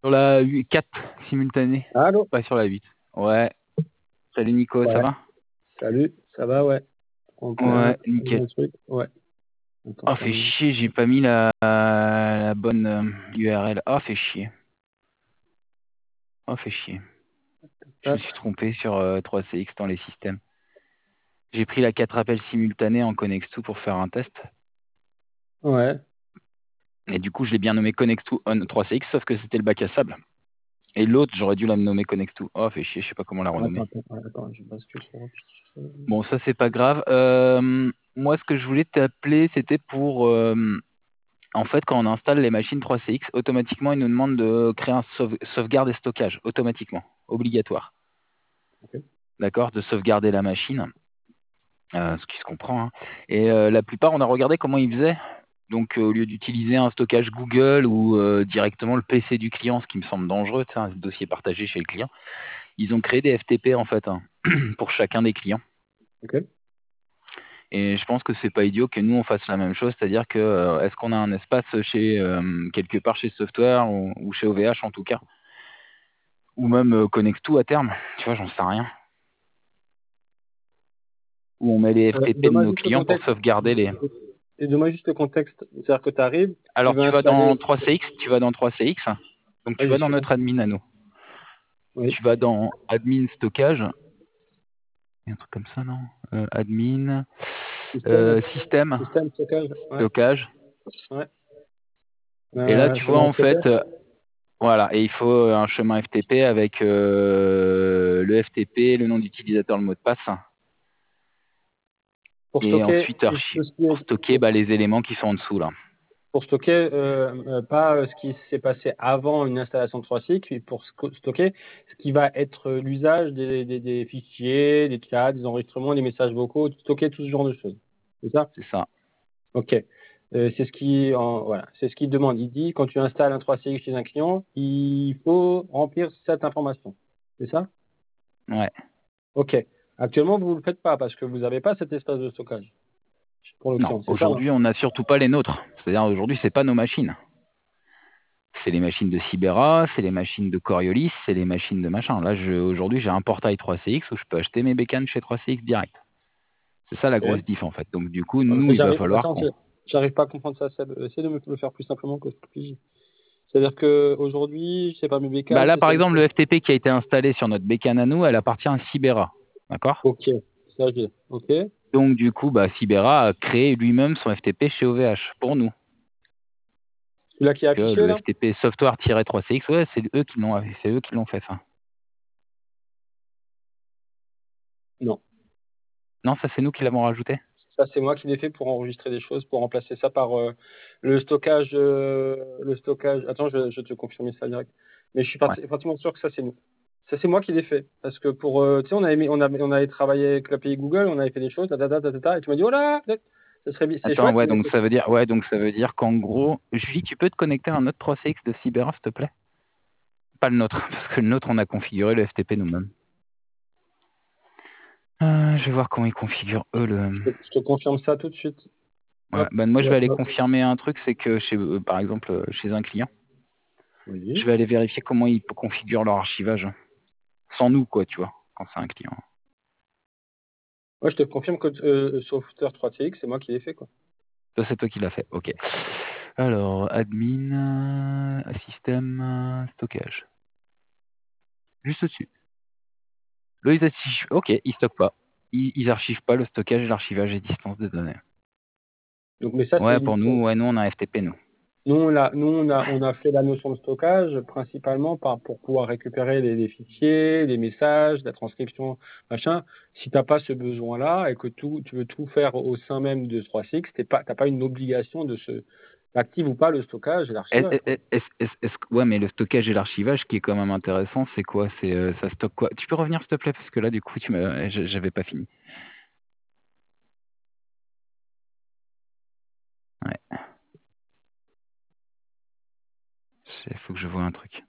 Sur la 4 simultanée, Allô? pas sur la 8. Ouais. Salut Nico, ça Ouais. va? Salut, ça va, ouais. En plein, Ouais, nickel. le truc. Ouais. Attends, Oh, je fait termine. chier, j'ai pas mis la bonne URL. Oh, fait chier. Oh, fait chier. Je me Tac. suis trompé sur 3CX dans les systèmes. J'ai pris la 4 appels simultanés en Connext2 pour faire un test. Ouais. Et du coup, je l'ai bien nommé Connext2 on 3CX, sauf que c'était le bac à sable. Et l'autre, j'aurais dû la nommer Connext2. Oh, fait chier, je sais pas comment la renommer. Attends, je bascule sur autre chose. Bon, ça, c'est pas grave. Moi, ce que je voulais t'appeler, c'était pour... en fait, quand on installe les machines 3CX, automatiquement, il nous demande de créer un sauvegarde et stockage, automatiquement, obligatoire. Ok. D'accord? De sauvegarder la machine, ce qui se comprend, hein. Et la plupart, on a regardé comment ils faisaient. Donc, au lieu d'utiliser un stockage Google ou directement le PC du client, ce qui me semble dangereux, un dossier partagé chez le client, ils ont créé des FTP, en fait, hein, pour chacun des clients. Ok. Et je pense que c'est pas idiot que nous on fasse la même chose, c'est-à-dire que est-ce qu'on a un espace chez quelque part chez Software ou chez OVH en tout cas, ou même Connect2 à terme, tu vois, j'en sais rien, où on met les FTP de Donne-moi nos juste le clients pour contexte. sauvegarder les. Et donne-moi juste le contexte. C'est-à-dire que tu arrives, tu Alors veux tu vas installer. dans 3CX, donc Ah, tu j'y vas dans suis là. notre admin à nous, Oui. tu vas dans admin stockage, il y a un truc comme ça non? Admin Système, système système, stockage. Ouais. stockage, Ouais. et là tu vois Chemin en FTP. fait voilà, et il faut un chemin FTP avec le FTP, le nom d'utilisateur, le mot de passe, Pour et stocker ensuite tout ce qui pour est. stocker les éléments qui sont en dessous là. Pour stocker, pas ce qui s'est passé avant une installation de 3SIG, mais pour stocker ce qui va être l'usage des fichiers, des chats, des enregistrements, des messages vocaux, stocker tout ce genre de choses. C'est ça? C'est ça. Ok. C'est ce voilà, c'est ce qu'il demande. Il dit quand tu installes un 3CX chez un client, il faut remplir cette information. C'est ça? Ouais. Ok. Actuellement, vous ne le faites pas parce que vous n'avez pas cet espace de stockage pour le Non, client. C'est ça, hein? aujourd'hui on n'a surtout pas les nôtres. C'est-à-dire aujourd'hui c'est pas nos machines. C'est les machines de Cybera, c'est les machines de Coriolis, c'est les machines de machin. Là aujourd'hui j'ai un portail 3CX où je peux acheter mes bécanes chez 3CX direct. C'est ça la Ok. grosse diff en fait. Donc du coup nous il va falloir Attends, qu'on. j'arrive pas à comprendre ça. Essaye de me le faire plus simplement que je pige. C'est-à-dire que aujourd'hui, je sais pas, mes Bah bécanes, là c'est par ça. exemple le FTP qui a été installé sur notre bécane à nous, elle appartient à Cybera. D'accord? Ok, ça j'ai. Ok. Donc du coup, bah, Cybera a créé lui-même son FTP chez OVH pour nous. Celui-là qui est Que affiché le là? FTP software-3CX, ouais, c'est eux qui l'ont fait ça. Non. Non, ça c'est nous qui l'avons rajouté. Ça, c'est moi qui l'ai fait pour enregistrer des choses, pour remplacer ça par le stockage. Le stockage. Attends, je vais te confirmer ça direct. Mais je suis Ouais. pratiquement sûr que ça, c'est nous. Ça, c'est moi qui l'ai fait. Parce que pour. Tu sais, on avait travaillé avec l'API Google, on avait fait des choses, et tu m'as dit, voilà, ça serait bien. C'est Attends, chouette, ouais, mais. donc ça veut dire qu'en gros, Julie, tu peux te connecter à un autre 3CX de Cybera, s'il te plaît? Pas le nôtre, parce que le nôtre, on a configuré le FTP nous-mêmes. Je vais voir comment ils configurent eux le. Je te confirme ça tout de suite. Ouais, Hop. ben moi je Ouais, vais aller ouais. confirmer un truc, c'est que chez, par exemple, chez un client, je Oui. vais aller vérifier comment ils configurent leur archivage. Sans nous, quoi, tu vois, quand c'est un client. Moi, je te confirme que Software 3CX, c'est moi qui l'ai fait, quoi. Ça, c'est toi qui l'as fait, ok. Alors, admin, système, stockage. Juste au-dessus. Là, ils archivent. Ok, ils stockent pas. Ils archivent pas le stockage et l'archivage et distance de données. Donc, mais ça, Ouais, pour nous, ouais, nous, on a un FTP, nous. on a fait la notion de stockage principalement pour pouvoir récupérer les fichiers, les messages, la transcription, machin. Si tu n'as pas ce besoin-là et que tu veux tout faire au sein même de 3CX, tu n'as pas une obligation de se active ou pas le stockage et l'archivage, quoi. Ouais, mais le stockage et l'archivage, ce qui est quand même intéressant, c'est quoi? C'est ça stocke quoi? Tu peux revenir, s'il te plaît, parce que là, du coup, j'avais pas fini. Ouais. Il faut que je vois un truc.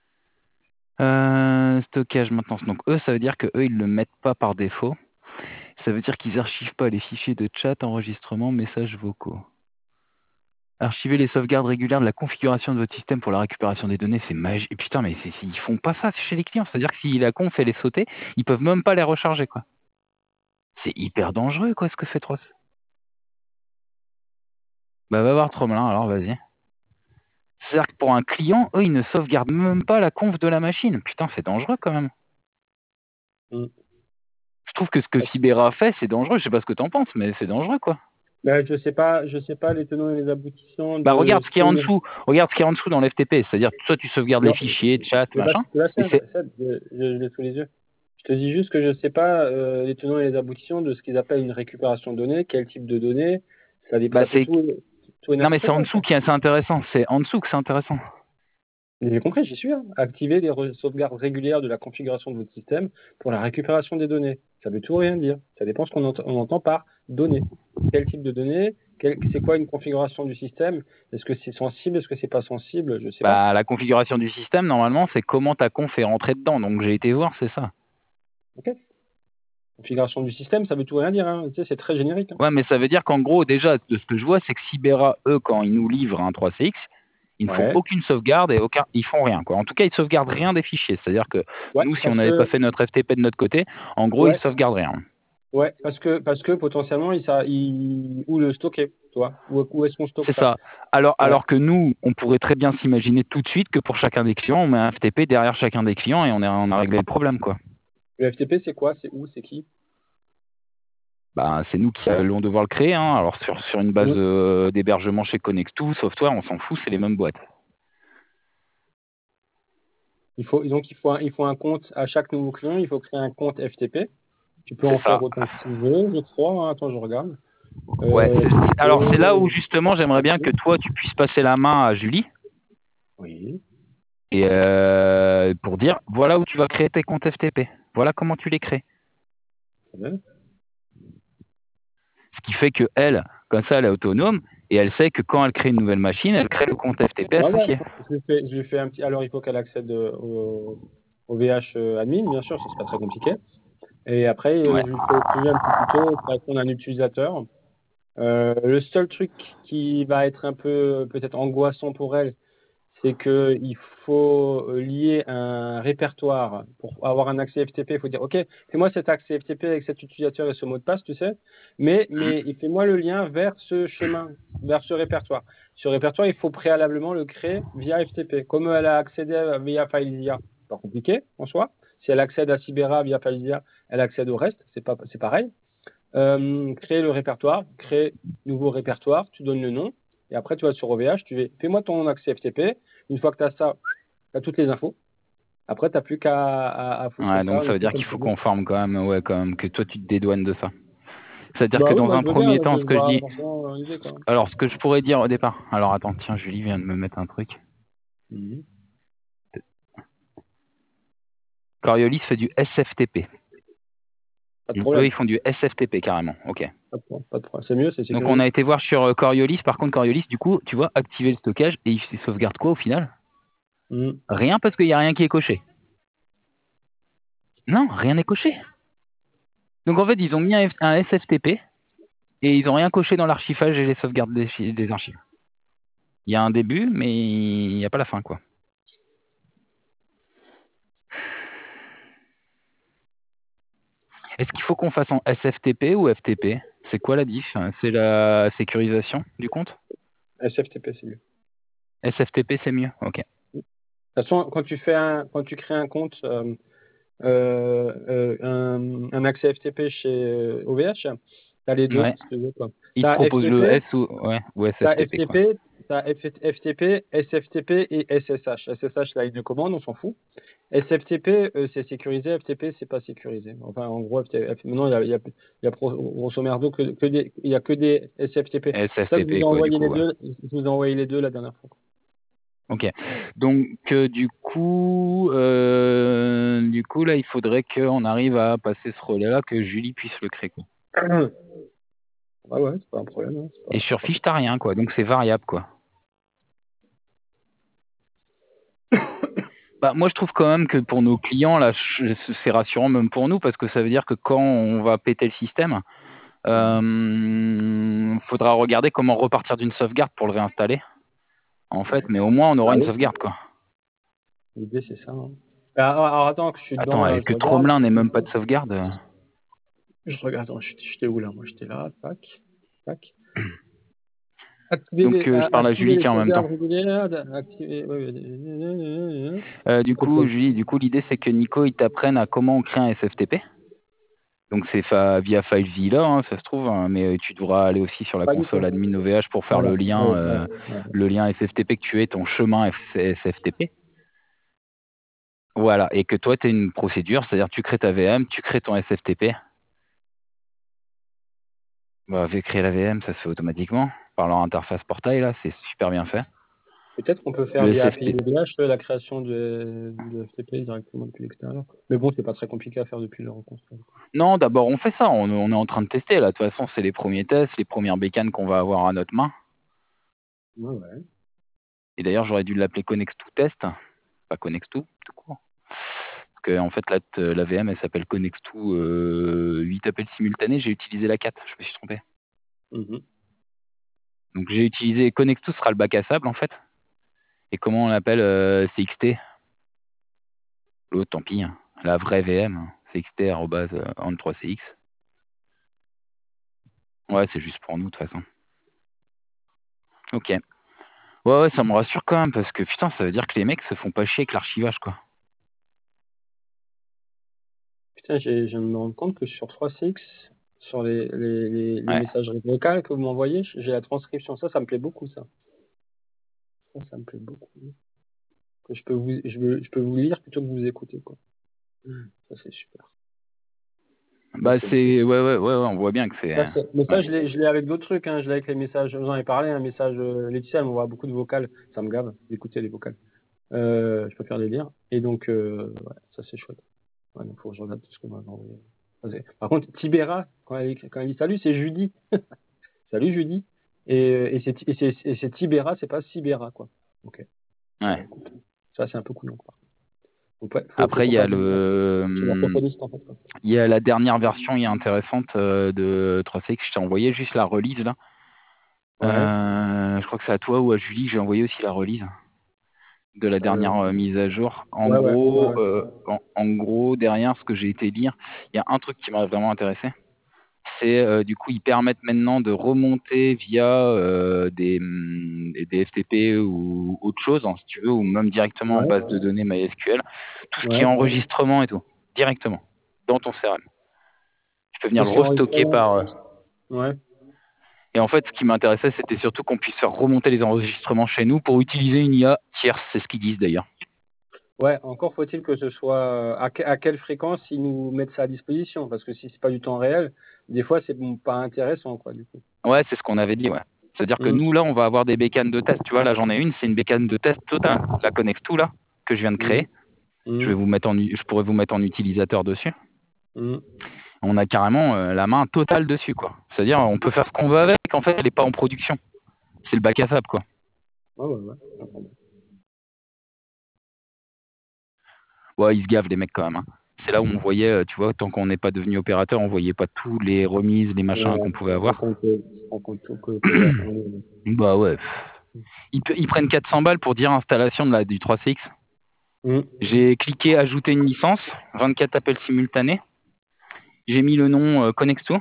Stockage, maintenance. Donc eux, ça veut dire que eux, ils le mettent pas par défaut. Ça veut dire qu'ils archivent pas les fichiers de chat, enregistrement, messages vocaux. Archiver les sauvegardes régulières de la configuration de votre système pour la récupération des données, c'est magique. Et putain, mais ils font pas ça chez les clients. C'est-à-dire que si la conf fait les sauter, ils peuvent même pas les recharger, quoi. C'est hyper dangereux, quoi, ce que fait Tross. Bah, va voir Tromelin, alors, vas-y. C'est-à-dire que pour un client, eux, ils ne sauvegardent même pas la conf de la machine. Putain, c'est dangereux, quand même. Je trouve que ce que Sibera fait, c'est dangereux. Je sais pas ce que t'en penses, mais c'est dangereux, quoi. Ben, je sais pas les tenants et les aboutissants Bah, de regarde ce ce qu'il y a en que. dessous. Regarde ce qu'il y a en dessous dans l'FTP. C'est-à-dire, soit tu sauvegardes les Non, fichiers, chat, je vais pas machin. te la Et c'est... je l'ai sous les yeux. Je te dis juste que je sais pas les tenants et les aboutissants de ce qu'ils appellent une récupération de données, quel type de données. Ça, Bah, ça fait tout et Non, mais n'importe c'est en quoi. dessous qui est assez intéressant. C'est en dessous que c'est intéressant. J'ai compris, j'y suis. Hein. Activer les sauvegardes régulières de la configuration de votre système pour la récupération des données. Ça veut tout rien dire. Ça dépend ce qu'on on entend par données. Quel type de données? C'est quoi une configuration du système? Est-ce que c'est sensible? Est-ce que c'est pas sensible? Je sais pas. Bah, la configuration du système, normalement, c'est comment ta conf est rentrée dedans. Donc, j'ai été voir, c'est ça. Ok. Configuration du système, ça veut tout rien dire. Hein. Tu sais, c'est très générique. Hein. Ouais, mais ça veut dire qu'en gros, déjà, de ce que je vois, c'est que Sibera, eux, quand ils nous livrent un 3CX, ils ne font Ouais. aucune sauvegarde et ils font rien, quoi. En tout cas, ils sauvegardent rien des fichiers. C'est-à-dire que Ouais, nous, si on parce n'avait pas que fait notre FTP de notre côté, en gros, ils ouais, sauvegardent rien. ouais, parce que potentiellement où le stocker, toi. Où est-ce qu'on stocke C'est ça? ça. Alors, Ouais. alors que nous, on pourrait très bien s'imaginer tout de suite que pour chacun des clients, on met un FTP derrière chacun des clients et on a réglé le problème, quoi. Le FTP, c'est quoi? C'est où? C'est qui? Bah, c'est nous qui allons devoir le créer. Hein. Alors, sur une base d'hébergement chez Connect2, Software, on s'en fout, c'est les mêmes boîtes. Il faut un compte à chaque nouveau client, il faut créer un compte FTP. Tu peux C'est en faire ça. autant que tu veux, je crois. Hein. Attends, je regarde. Ouais. Alors, c'est là où, FTP, justement, j'aimerais bien que toi, tu puisses passer la main à Julie oui. et pour dire, voilà où tu vas créer tes comptes FTP. Voilà comment tu les crées. Très bien. Ce qui fait que elle, comme ça, elle est autonome et elle sait que quand elle crée une nouvelle machine, elle crée le compte FTP Ouais, ouais. associé. Je lui fais un petit. Alors, il faut qu'elle accède au VH admin, bien sûr, ce sera très compliqué. Et après, Ouais. je lui fais suivre un petit tuto pour répondre à un utilisateur. Le seul truc qui va être un peu peut-être angoissant pour elle, c'est qu'il faut lier un répertoire pour avoir un accès FTP. Il faut dire, OK, fais-moi cet accès FTP avec cet utilisateur et ce mot de passe, tu sais, mais fais-moi le lien vers ce chemin, vers ce répertoire. Ce répertoire, il faut préalablement le créer via FTP. Comme elle a accédé via FileZilla, pas compliqué en soi. Si elle accède à Sibera via FileZilla, elle accède au reste, c'est pareil. Créer le répertoire, créer nouveau répertoire, tu donnes le nom, et après tu vas sur OVH, tu fais-moi ton accès FTP. Une fois que tu as ça, tu as toutes les infos. Après, tu n'as plus qu'à foutre Ouais, ça donc ça un veut peu dire comme qu'il tu faut veux. qu'on forme quand même, ouais, quand même, que toi tu te dédouanes de ça. C'est-à-dire Bah que oui, dans moi un je veux bien, premier temps, ce je que je vois dis, forcément l'idée quoi. alors ce que je pourrais dire au départ, alors attends, tiens, Julie vient de me mettre un truc. Coriolis fait du SFTP. Pas de Donc eux, problème. ils font du SFTP carrément, ok. Pas de problème. C'est mieux, c'est Donc on a sécurisé. été voir sur Coriolis, par contre Coriolis, du coup, tu vois, activer le stockage et il sauvegarde quoi au final? Rien parce qu'il n'y a rien qui est coché. Non, rien n'est coché. Donc en fait, ils ont mis un SFTP et ils n'ont rien coché dans l'archivage et les sauvegardes des archives. Il y a un début, mais il n'y a pas la fin, quoi. Est-ce qu'il faut qu'on fasse en SFTP ou FTP? C'est quoi la diff? C'est la sécurisation du compte? SFTP, c'est mieux. SFTP, c'est mieux, ok. De toute façon, quand tu crées un compte, un accès FTP chez OVH, tu as les deux, Ouais. si tu veux. Tu Il te as propose le FTP, S ou SFTP, quoi. t'as FTP, SFTP et SSH. SSH, là, une commande, on s'en fout. SFTP, c'est sécurisé. FTP, c'est pas sécurisé. Enfin, en gros, maintenant, il y a grosso merdo il y a que des SFTP. C'est ça que je vous SFTP, ai quoi, du envoyé coup, les ouais. deux. Je vous ai envoyé les deux la dernière fois. Ok. Donc, du coup, là, il faudrait qu'on arrive à passer ce relais-là, que Julie puisse le créer, quoi. Ouais, c'est pas un problème. Hein. Et sur fiche, t'as rien, quoi. Donc, c'est variable, quoi. Bah, moi, je trouve quand même que pour nos clients, là, c'est rassurant même pour nous, parce que ça veut dire que quand on va péter le système, Faudra regarder comment repartir d'une sauvegarde pour le réinstaller. En fait, mais au moins on aura une sauvegarde, quoi. L'idée, c'est ça. Hein. Alors, attends, que je suis dedans. Attends, Là, et je que regarde. Tromelin n'ait même pas de sauvegarde. Je regarde. Attends, j'étais où là? Moi, j'étais là. Tac. Tac. Donc je parle à Activer Julie les qui en même temps. sauvegardes régulières. Activer. Du coup, Julie, l'idée c'est que Nico il t'apprenne à comment on crée un SFTP. Donc c'est via FileZilla, hein, ça se trouve, hein, mais tu devras aller aussi sur la Pas du console tout. admin OVH pour faire Voilà. le lien SFTP, que tu aies ton chemin SFTP. Voilà, et que toi tu as une procédure, c'est-à-dire tu crées ta VM, tu crées ton SFTP. Bah, créer la VM, ça se fait automatiquement par leur interface portail, là, c'est super bien fait. Peut-être qu'on peut faire Le via SFTP. API OVH la création de FTP directement depuis l'extérieur. Mais bon, c'est pas très compliqué à faire depuis leur console. Non, d'abord on fait ça, on est en train de tester là. De toute façon, c'est les premiers tests, les premières bécanes qu'on va avoir à notre main. Ouais, ouais. Et d'ailleurs, j'aurais dû l'appeler Connect2 Test, pas Connect2, tout court. Parce que en fait, là, la VM, elle s'appelle Connect2 8 appels simultanés. J'ai utilisé la 4, je me suis trompé. Donc j'ai utilisé Connect2, sera le bac à sable en fait. Et comment on l'appelle CXT. L'autre, tant pis. Hein. La vraie VM, CXT@on3cx. Ouais, c'est juste pour nous, de toute façon. Ok. Ouais, ça me rassure quand même, parce que putain, ça veut dire que les mecs se font pas chier avec l'archivage, quoi. Putain, je viens de me rendre compte que sur 3CX, sur les messageries vocales que vous m'envoyez, j'ai la transcription. Ça me plaît beaucoup, ça. Ça me plaît beaucoup. Que je peux vous lire plutôt que vous écouter, quoi. Ça, c'est super. Bah, c'est... Ouais, on voit bien que c'est... Mais ça, je l'ai avec d'autres trucs, hein. Je l'ai avec les messages, vous en avez parlé, un message, Laetitia, elle m'envoie beaucoup de vocales. Ça me gave d'écouter les vocales. Je peux faire les lire. Et donc, ouais, ça, c'est chouette. Ouais, donc, faut que je regarde tout ce qu'on m'a envoyé. Par contre, Tibera, quand elle dit salut, c'est Judy. Salut Judy. Et c'est Tibera, c'est pas Sibera, quoi. Ok. Ouais. Ça, c'est un peu couillon, quoi. Après, il y a Il y a la dernière version intéressante de 3CX. Je t'ai envoyé juste la release, là. Ouais. Je crois que c'est à toi ou à Julie que j'ai envoyé aussi la release de la dernière mise à jour. En gros, derrière ce que j'ai été lire, il y a un truc qui m'a vraiment intéressé. C'est du coup, ils permettent maintenant de remonter via des FTP ou autre chose, hein, si tu veux, ou même directement en base de données MySQL, tout ce qui est enregistrement et tout, directement, dans ton CRM. Tu peux venir le restocker par... Et en fait, ce qui m'intéressait, c'était surtout qu'on puisse faire remonter les enregistrements chez nous pour utiliser une IA tierce, c'est ce qu'ils disent d'ailleurs. Ouais, encore faut-il que ce soit à quelle fréquence ils nous mettent ça à disposition, parce que si c'est pas du temps réel, des fois c'est pas intéressant, quoi, du coup. Ouais, c'est ce qu'on avait dit, ouais. C'est-à-dire que nous, là, on va avoir des bécanes de test. Tu vois, là, j'en ai une, c'est une bécane de test totale, la Connect2, là, que je viens de créer. Je pourrais vous mettre en utilisateur dessus. On a carrément la main totale dessus, quoi. C'est-à-dire, on peut faire ce qu'on veut avec, en fait, elle n'est pas en production. C'est le bac à sable, quoi. Ouais, ils se gavent, les mecs, quand même. Hein. C'est là où on voyait, tu vois, tant qu'on n'est pas devenu opérateur, on voyait pas tous les remises, les machins qu'on pouvait avoir. Bah ouais. Ils prennent 400 balles pour dire installation du 3CX. J'ai cliqué ajouter une licence, 24 appels simultanés. J'ai mis le nom Connexto.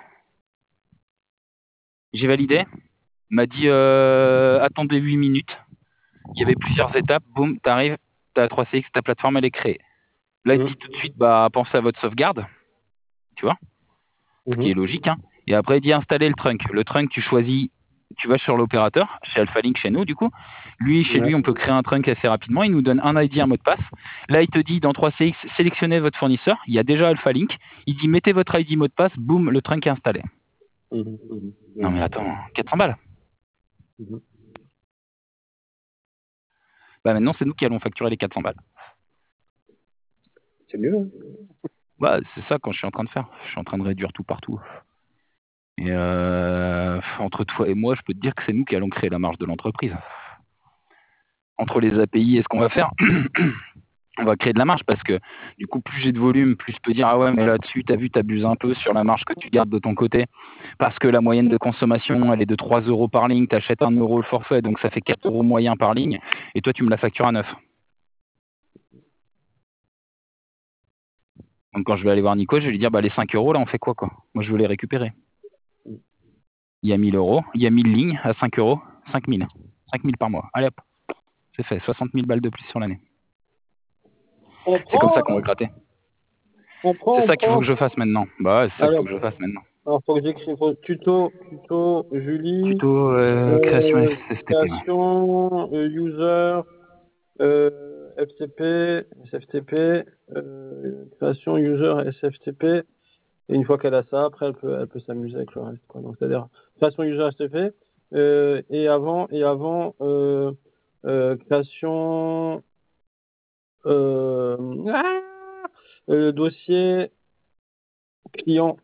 J'ai validé. Il m'a dit attendez 8 minutes. Il y avait plusieurs étapes. Boum, t'arrives, t'as 3CX, ta plateforme elle est créée. Là, il te dit tout de suite bah pensez à votre sauvegarde. Tu vois, ce qui est logique. Hein. Et après, il dit installer le trunk. Le trunk, tu choisis, tu vas sur l'opérateur, chez AlphaLink, chez nous, du coup. Lui, chez lui, on peut créer un trunk assez rapidement. Il nous donne un ID, un mot de passe. Là, il te dit dans 3CX, sélectionnez votre fournisseur. Il y a déjà AlphaLink. Il dit mettez votre ID, mot de passe. Boum, le trunk est installé. Non, mais attends, 400 balles. Bah maintenant, c'est nous qui allons facturer les 400 balles. C'est mieux. Hein. Bah, c'est ça quand je suis en train de faire. Je suis en train de réduire tout partout. Et entre toi et moi, je peux te dire que c'est nous qui allons créer la marge de l'entreprise. Entre les API et ce qu'on va faire. on va créer de la marge parce que du coup, plus j'ai de volume, plus je peux dire ah ouais, mais là-dessus, t'as vu, t'abuses un peu sur la marge que tu gardes de ton côté parce que la moyenne de consommation, elle est de 3 euros par ligne, t'achètes 1 euro le forfait, donc ça fait 4 euros moyen par ligne et toi, tu me la factures à 9. Donc quand je vais aller voir Nico, je vais lui dire bah les 5 euros là, on fait quoi Moi, je veux les récupérer. Il y a 1000 euros, il y a 1000 lignes à 5 euros, 5000. 5000 par mois. Allez hop, c'est fait, 60 000 balles de plus sur l'année. On C'est comme ça prend, qu'on va gratter. on prend, C'est on ça qu'il faut prend. que je fasse maintenant. Bah ouais, c'est ça qu'il faut que je fasse maintenant. Alors, faut que j'écrive tuto, Julie, Tuto création SFTP. Ouais. création, user, FTP, SFTP, création user SFTP. Et une fois qu'elle a ça, après, elle peut s'amuser avec le reste, quoi. Donc, c'est-à-dire, création user SFTP, et avant, création, ah, dossier client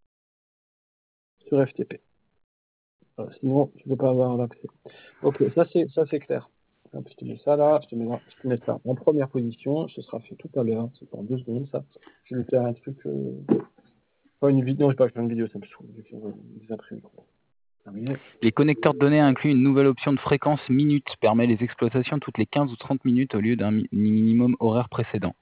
sur FTP. Voilà, sinon, tu peux pas avoir l'accès. Ok, ça c'est clair. Hop, je te mets ça là, je te mets ça en première position. Ce sera fait tout à l'heure. C'est en 2 secondes ça. Je vais faire un truc. Pas une vidéo, non, je vais pas faire une vidéo, ça me saoule. Je vais faire des imprimer. Terminé. Les connecteurs de données incluent une nouvelle option de fréquence minute, permet les exploitations toutes les 15 ou 30 minutes au lieu d'un minimum horaire précédent.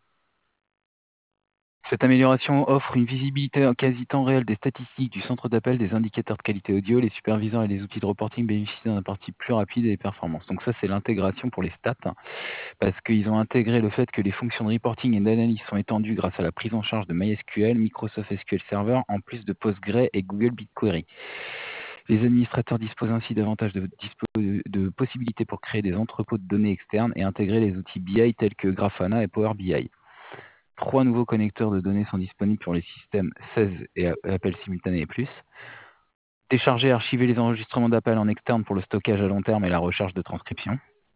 Cette amélioration offre une visibilité en quasi temps réel des statistiques du centre d'appel, des indicateurs de qualité audio. Les superviseurs et les outils de reporting bénéficient d'un partie plus rapide et des performances. Donc ça, c'est l'intégration pour les stats, parce qu'ils ont intégré le fait que les fonctions de reporting et d'analyse sont étendues grâce à la prise en charge de MySQL, Microsoft SQL Server, en plus de Postgre et Google BigQuery. Les administrateurs disposent ainsi davantage de possibilités pour créer des entrepôts de données externes et intégrer les outils BI tels que Grafana et Power BI. 3 nouveaux connecteurs de données sont disponibles pour les systèmes 16 et appels simultanés et plus. Télécharger et archiver les enregistrements d'appels en externe pour le stockage à long terme et la recherche de transcription.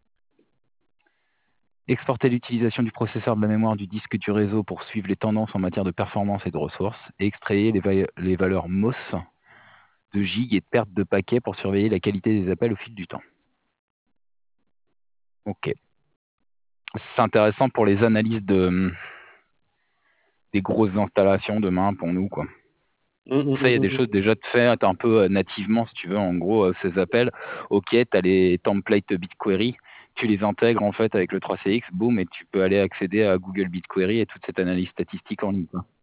Exporter l'utilisation du processeur de la mémoire du disque du réseau pour suivre les tendances en matière de performance et de ressources. Et extrayer les valeurs MOS de gigs et de perte de paquets pour surveiller la qualité des appels au fil du temps. Ok. C'est intéressant pour les analyses des grosses installations demain pour nous, quoi. Ça, il y a des choses déjà de faire un peu nativement, si tu veux, en gros, ces appels. Ok, tu as les templates BigQuery, tu les intègres en fait avec le 3CX, boum, et tu peux aller accéder à Google BigQuery et toute cette analyse statistique en ligne, quoi.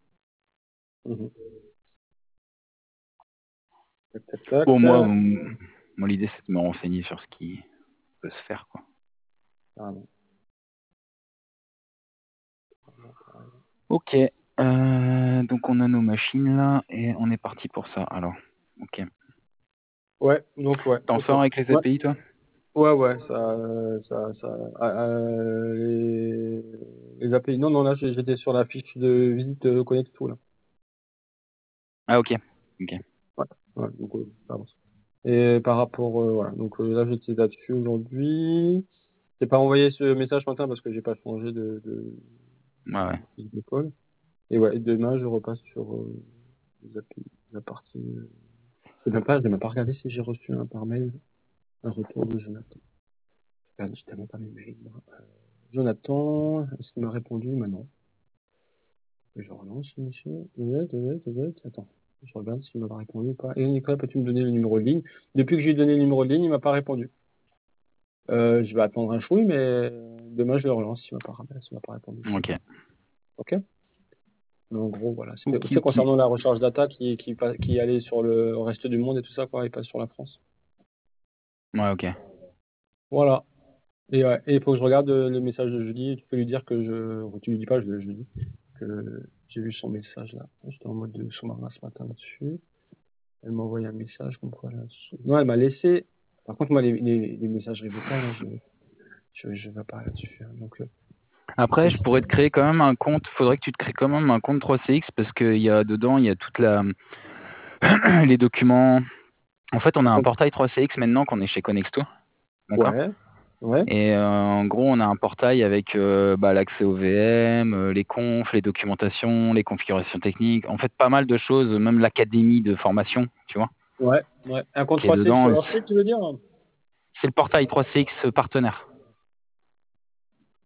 Bon, moi l'idée, c'est de me renseigner sur ce qui peut se faire, quoi. Ok, donc on a nos machines là, et on est parti pour ça, alors. Ok. Ouais, donc ouais. T'en sors avec les API, toi? Ouais, les API. Non, là, j'étais sur la fiche de visite Connect tout, là. Ah, ok. Ouais, donc, ça avance. Et par rapport, voilà. Donc, là, j'étais là-dessus aujourd'hui. J'ai pas envoyé ce message ce matin parce que j'ai pas changé de call. Et ouais, demain, je repasse sur les API, la partie. Je n'ai même pas regardé si j'ai reçu par mail un retour de Jonathan. Je t'avais pas mes mails, moi. Jonathan, est-ce qu'il m'a répondu? Maintenant. Je relance, monsieur. Attends, je regarde s'il m'a répondu ou pas. Et Nicolas, peux-tu me donner le numéro de ligne? Depuis que j'ai donné le numéro de ligne, il m'a pas répondu. Je vais attendre un chouï, mais demain, je le relance s'il m'a pas répondu. Ok. En gros, voilà. C'est concernant la recharge data qui allait sur le reste du monde et tout ça, quoi, et pas sur la France. Ouais, ok. Voilà. Et il faut que je regarde le message de Julie. Tu peux lui dire que tu lui dis pas, je lui dis que j'ai vu son message là. J'étais en mode de sous-marin ce matin là-dessus. Elle m'a envoyé un message comme quoi là. Non, elle m'a laissé. Par contre, moi, les messageries vocales, là, je vais pas là-dessus. Hein, donc, après, je pourrais te créer quand même un compte. Faudrait que tu te crées quand même un compte 3CX parce qu'il y a dedans, il y a toute les documents. En fait, on a un portail 3CX maintenant qu'on est chez Connexto. D'accord. Ouais. Et en gros, on a un portail avec l'accès au VM, les confs, les documentations, les configurations techniques. En fait, pas mal de choses, même l'académie de formation, tu vois. Ouais. Un compte 3CX sur leur site, tu veux dire? C'est le portail 3CX partenaire.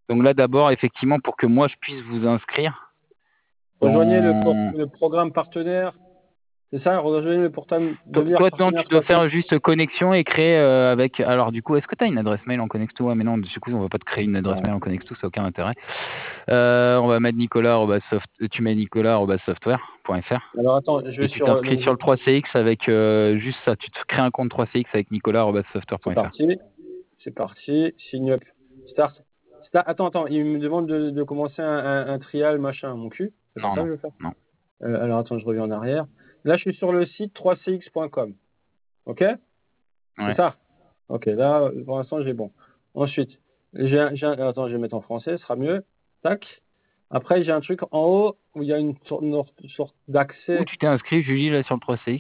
Donc là, d'abord, effectivement, pour que moi, je puisse vous inscrire. Rejoignez le programme partenaire. C'est ça, rejoignez le portail. Toi, non, tu dois faire juste connexion et créer avec. Alors, du coup, est-ce que tu as une adresse mail en Connexto? Mais non, du coup, on va pas te créer une adresse mail en Connexto, ça n'a aucun intérêt. On va mettre tu mets nicolas@software.fr. Alors, attends, je vais et tu t'inscris sur le 3CX avec juste ça. Tu te crées un compte 3CX avec nicolas@software.fr. C'est parti. Sign up. Start. Attends, il me demande de commencer un trial, machin, mon cul. C'est pas ça que je veux faire. Non. Alors, attends, je reviens en arrière. Là, je suis sur le site 3cx.com. OK? C'est ça? OK, là, pour l'instant, j'ai bon. Ensuite, attends, je vais mettre en français, ce sera mieux. Tac. Après, j'ai un truc en haut où il y a une sorte d'accès. Où tu t'es inscrit, Julie, là, sur le 3CX?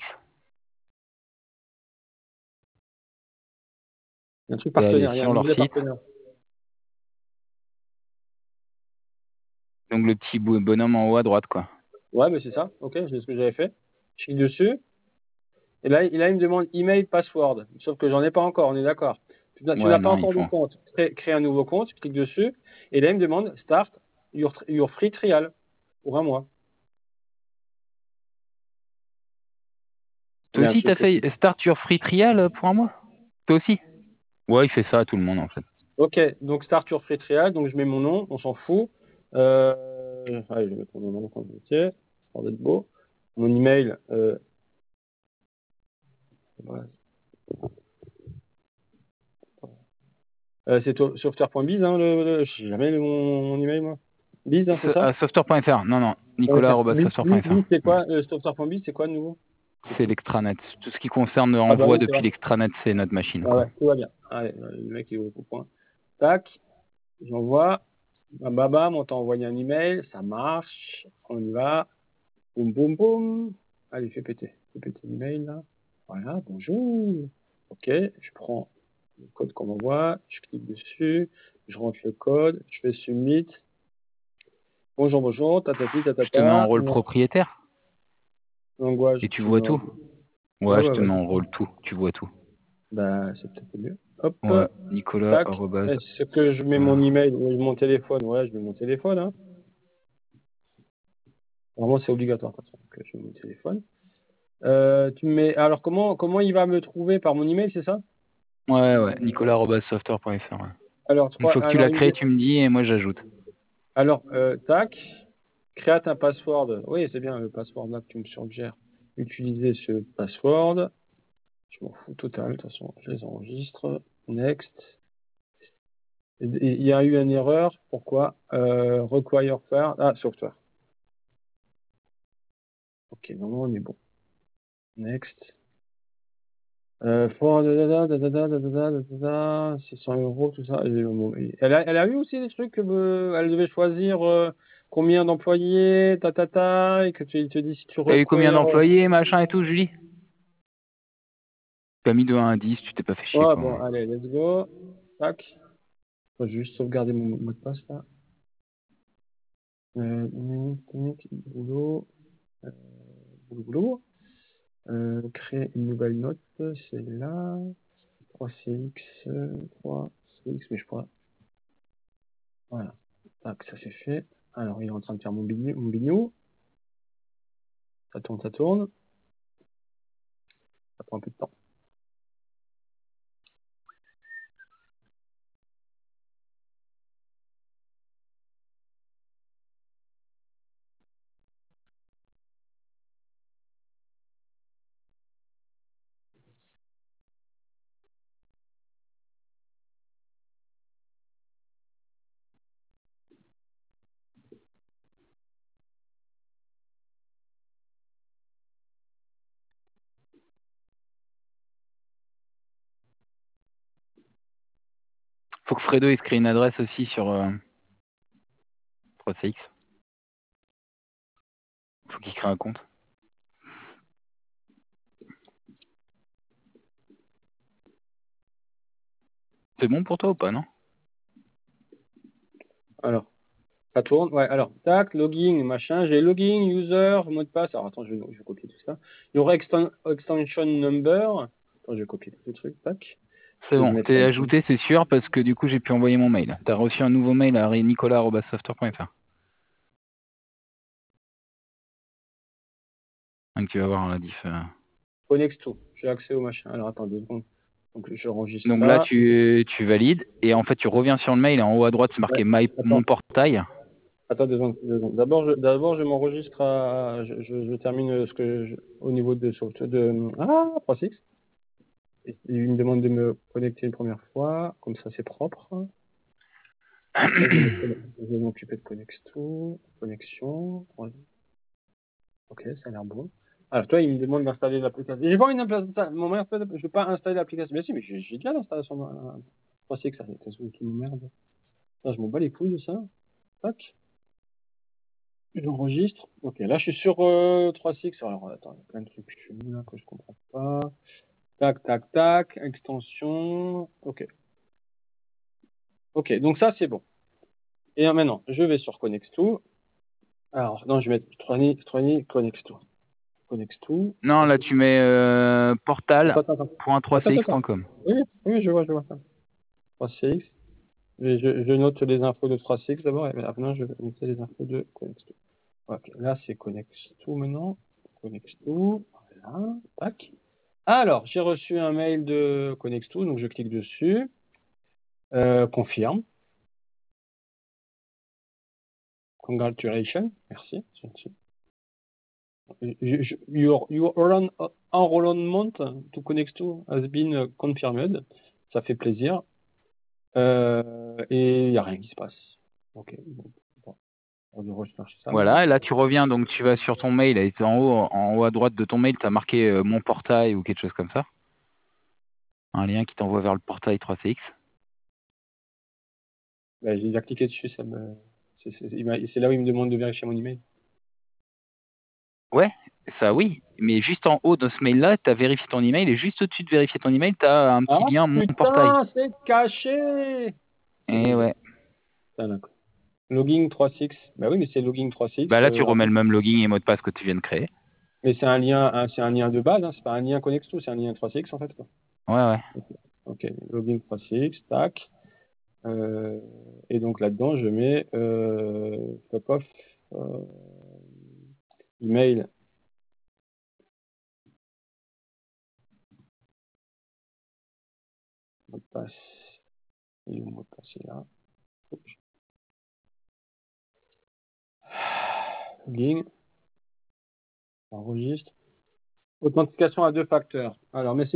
Il y a un truc partenaire. Il y a sur leur site. partenaire. Donc, le petit bonhomme en haut à droite, quoi. Ouais, mais c'est ça. OK, c'est ce que j'avais fait. Je clique dessus. Et là, il me demande email, password. Sauf que j'en ai pas encore, on est d'accord. Tu n'as pas encore de compte. Crée un nouveau compte, tu cliques dessus. Et là, il me demande start your free trial pour un mois. Toi aussi, tu as fait start your free trial pour un mois? Toi aussi? Ouais, il fait ça à tout le monde, en fait. Ok, donc start your free trial. Donc, je mets mon nom, on s'en fout. Allez, je vais mettre mon nom comme métier. Pour d'être beau. Mon email. C'est software.biz, hein, je sais jamais mon email, moi. Biz, hein, c'est ça? Software.fr, non, nicolas@software.fr. Biz, c'est quoi? Software.biz, c'est quoi de nouveau? C'est l'extranet. Tout ce qui concerne le renvoi depuis l'extranet, c'est notre machine. Ah ouais, tout va bien. Allez, le mec, il est au point. Tac, j'envoie. Bam, on t'a envoyé un email, ça marche. On y va. Boum, boum, boum. Allez, fais péter l'email, là. Voilà, bonjour. Ok, je prends le code qu'on m'envoie, je clique dessus, je rentre le code, je fais submit. Bonjour, tatati, tatata. Je te mets en rôle propriétaire. Et tu vois tout. Ouais, je te mets en rôle tout. Tu vois tout. Bah, c'est peut-être mieux. Hop. Ouais, Nicolas. Est-ce que je mets mon email ou mon téléphone? Ouais, je mets mon téléphone. Hein. Vraiment, c'est obligatoire. De toute façon, que je mets mon téléphone. Alors, comment il va me trouver par mon email, c'est ça? Ouais, nicolas@software.fr. Ouais. Alors, une fois que tu l'as créé, tu me dis et moi j'ajoute. Alors, tac, créate un password. Oui, c'est bien le password là que tu me suggères. Utiliser ce password. Je m'en fous total, de toute façon, je les enregistre. Next. Il y a eu une erreur. Pourquoi? Require faire. Ah, software. Ok, normalement on est bon. Next. 600 €, tout ça. Elle a eu aussi des trucs elle devait choisir combien d'employés, et que tu te dis si tu T'as eu combien d'employés, machin et tout, Julie? Tu as mis de 1 à 10, tu t'es pas fait chier. Ouais, bon, allez, let's go. Tac. Je vais juste sauvegarder mon mot de passe là. Boulot. Boulot. Créer une nouvelle note, c'est là. 3CX, mais je crois. Voilà. Tac, ça c'est fait. Alors, il est en train de faire mon bignou. Ça tourne. Ça prend un peu de temps. Faut que Fredo il se crée une adresse aussi sur 3CX. Faut qu'il crée un compte. C'est bon pour toi ou pas, non? Alors, ça tourne. Ouais, alors, tac, login, machin. J'ai login, user, mot de passe. Alors, attends, je vais copier tout ça. Il y aura extension number. Attends, je vais copier tout le truc. Tac. C'est Et je bon, mettrai t'es ici. ajouté, c'est sûr, parce que du coup, j'ai pu envoyer mon mail. T'as reçu un nouveau mail à nicolas@software.fr. Donc tu vas voir la diff. Connect tout. J'ai accès au machin. Alors attends 2 secondes. Donc je enregistre Donc là, ça. tu valides, et en fait, tu reviens sur le mail, et en haut à droite, c'est Ouais. marqué mon Attends. portail. Attends 2 secondes. 2 secondes. D'abord, je m'enregistre je termine au niveau de 3.6. Et il me demande de me connecter une première fois. Comme ça, c'est propre. Après, je vais m'occuper de Connexto. Connexion. Ok, ça a l'air bon. Alors, toi, il me demande d'installer l'application. J'ai pas une application. Je vais pas installer l'application. Mais si, mais j'ai déjà l'installation. Je pensais que ça était ce qui me merde. Ça, je m'en bats les couilles de ça. Tac. J'enregistre. Ok, là, je suis sur 3.6. Alors, attends, il y a plein de trucs chelous là que je comprends pas. Tac, tac, tac. Extension. Ok. Ok, donc ça, c'est bon. Et maintenant, je vais sur Connexto. Alors, non, je vais mettre 3.ni Connexto. Connexto. Non, là, tu mets Attends. portal.3cx.com. Oui, je vois ça. 3CX. Je note les infos de 3CX d'abord, et maintenant je vais noter les infos de Connexto. Ok, là c'est Connexto maintenant. Connexto, voilà, tac. Alors, j'ai reçu un mail de Connexto, donc je clique dessus. Confirme. Congratulations, merci. Gentil. Your enrollment to Connexto has been confirmed. Ça fait plaisir. Et il n'y a rien qui se passe. Ok, bon, on va rechercher ça Voilà, et maintenant. là, tu reviens, donc tu vas sur ton mail, et en haut à droite de ton mail, tu as marqué mon portail ou quelque chose comme ça. Un lien qui t'envoie vers le portail 3CX. J'ai déjà cliqué dessus, c'est là où il me demande de vérifier mon email. Ouais, ça oui, mais juste en haut de ce mail-là, tu as vérifié ton email, et juste au-dessus de vérifier ton email, tu as un Ah petit lien mon portail. putain, c'est caché! Et ouais. Ah, d'accord. Login 3.6. Bah oui, mais c'est login 3.6. Bah là, tu remets le même login et mot de passe que tu viens de créer. Mais c'est un lien, c'est un lien de base, hein, c'est pas un lien Connexto, c'est un lien 3.6 en fait, quoi. Ouais. Ok, login 3.6, tac. Et donc là-dedans, je mets fuck off, email. Mot de passe. Et le mot de passe est là. Login. Enregistre. Authentification à 2 facteurs. Alors, mais c'est